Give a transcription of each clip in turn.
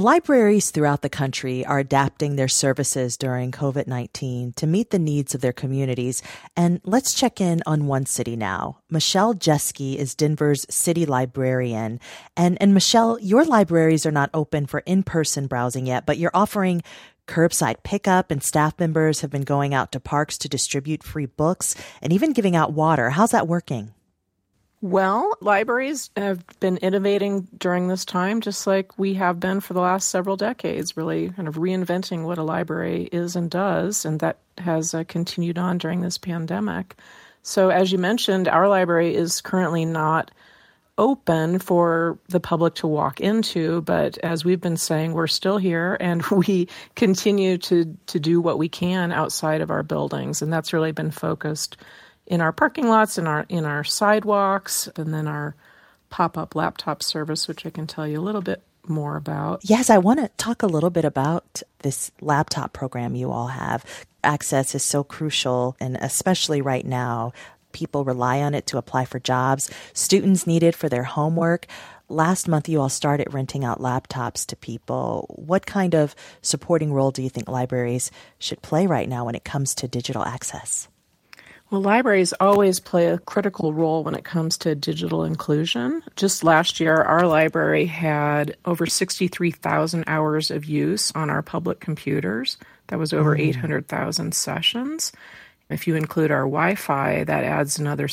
Libraries throughout the country are adapting their services during COVID-19 to meet the needs of their communities. And let's check in on one city now. Michelle Jeske is Denver's city librarian. And Michelle, your libraries are not open for in-person browsing yet, but you're offering curbside pickup, and staff members have been going out to parks to distribute free books and even giving out water. How's that working? Well, libraries have been innovating during this time, just like we have been for the last several decades, really kind of reinventing what a library is and does, and that has continued on during this pandemic. So as you mentioned, our library is currently not open for the public to walk into, but as we've been saying, we're still here and we continue to do what we can outside of our buildings, and that's really been focused in our parking lots, in our sidewalks, and then our pop-up laptop service, which I can tell you a little bit more about. Yes, I want to talk a little bit about this laptop program you all have. Access is so crucial, and especially right now, people rely on it to apply for jobs. Students need it for their homework. Last month, you all started renting out laptops to people. What kind of supporting role do you think libraries should play right now when it comes to digital access? Well, libraries always play a critical role when it comes to digital inclusion. Just last year, our library had over 63,000 hours of use on our public computers. That was over 800,000 sessions. If you include our Wi-Fi, that adds another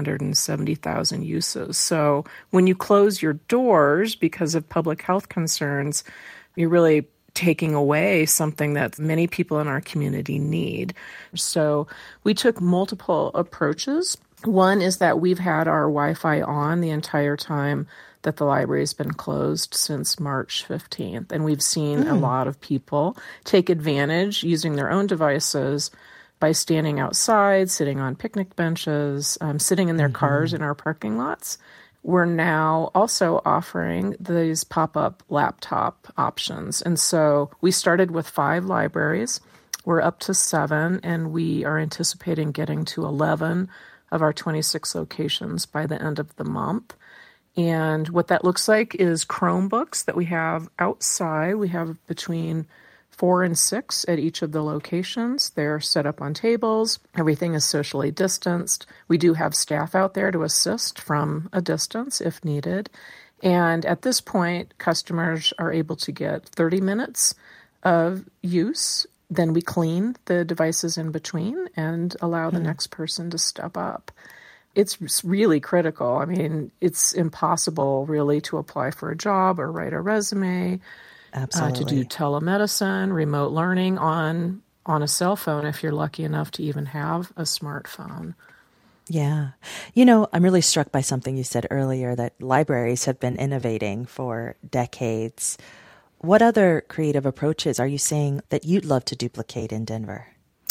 670,000 uses. So when you close your doors because of public health concerns, you're really taking away something that many people in our community need. So we took multiple approaches. One is that we've had our Wi-Fi on the entire time that the library's been closed since March 15th. And we've seen a lot of people take advantage using their own devices by standing outside, sitting on picnic benches, sitting in their cars in our parking lots. We're now also offering these pop-up laptop options. And so we started with 5 libraries. We're up to 7, and we are anticipating getting to 11 of our 26 locations by the end of the month. And what that looks like is Chromebooks that we have outside. We have between 4 and 6 at each of the locations. They're set up on tables. Everything is socially distanced. We do have staff out there to assist from a distance if needed. And at this point, customers are able to get 30 minutes of use. Then we clean the devices in between and allow the next person to step up. It's really critical. I mean, it's impossible really to apply for a job or write a resume. Absolutely. To do telemedicine, remote learning on a cell phone if you're lucky enough to even have a smartphone. Yeah. You know, I'm really struck by something you said earlier, that libraries have been innovating for decades. What other creative approaches are you seeing that you'd love to duplicate in Denver?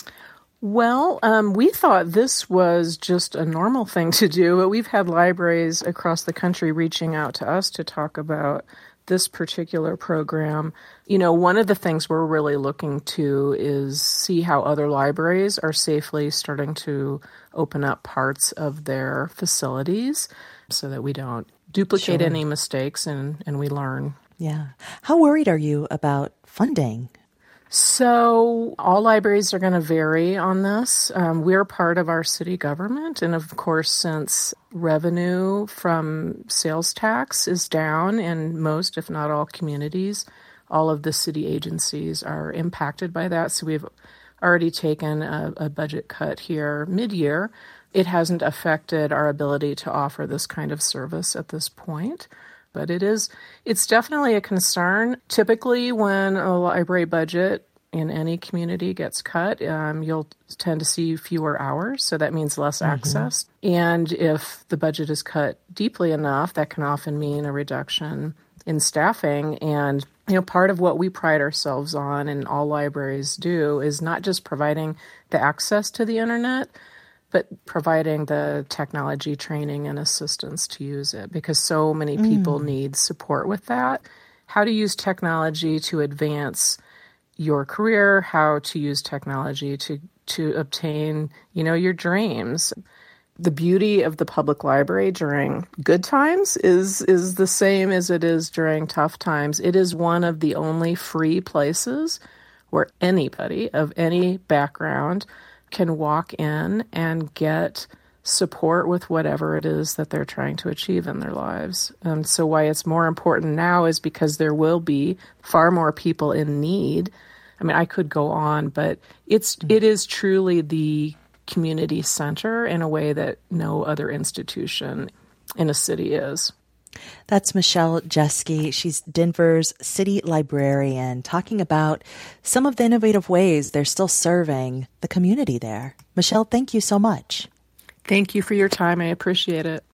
Well, we thought this was just a normal thing to do, but we've had libraries across the country reaching out to us to talk about this particular program. You know, one of the things we're really looking to is see how other libraries are safely starting to open up parts of their facilities so that we don't duplicate any mistakes and we learn. Yeah. How worried are you about funding? So all libraries are going to vary on this. We're part of our city government. And of course, since revenue from sales tax is down in most, if not all communities, all of the city agencies are impacted by that. So we've already taken a budget cut here mid-year. It hasn't affected our ability to offer this kind of service at this point. But it's definitely a concern. Typically, when a library budget in any community gets cut, you'll tend to see fewer hours, so that means less access. And if the budget is cut deeply enough, that can often mean a reduction in staffing. And, you know, part of what we pride ourselves on, and all libraries do, is not just providing the access to the internet, but providing the technology training and assistance to use it, because so many people need support with that. How to use technology to advance your career, how to use technology to obtain, you know, your dreams. The beauty of the public library during good times is the same as it is during tough times. It is one of the only free places where anybody of any background can walk in and get support with whatever it is that they're trying to achieve in their lives. And so why it's more important now is because there will be far more people in need. I mean, I could go on, but it is truly the community center in a way that no other institution in a city is. That's Michelle Jeske. She's Denver's city librarian, talking about some of the innovative ways they're still serving the community there. Michelle, thank you so much. Thank you for your time. I appreciate it.